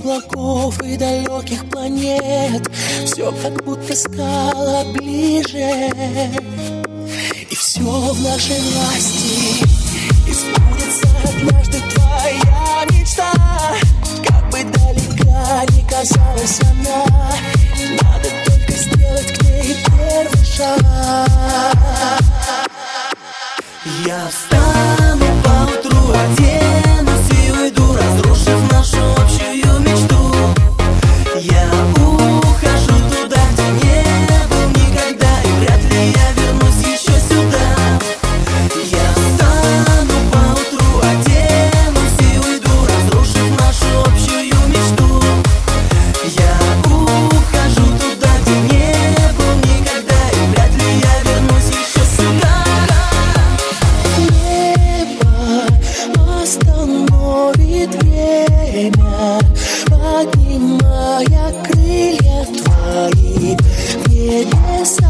облаков и далеких планет. Все как будто стало ближе, и все в нашей власти. И сбудется однажды твоя мечта. Как бы далека ни казалась она, надо только сделать к ней первый шаг. Я встану поутру, оденусь и уйду, разрушив нашу общую мечту. Я ухожу туда, где не был никогда, и вряд ли я вернусь еще сюда. Я встану поутру, оденусь и уйду, разрушив нашу общую мечту. Я ухожу туда, где не был никогда, и вряд ли я вернусь еще сюда. Остановит время, поднимая крылья твои в небеса.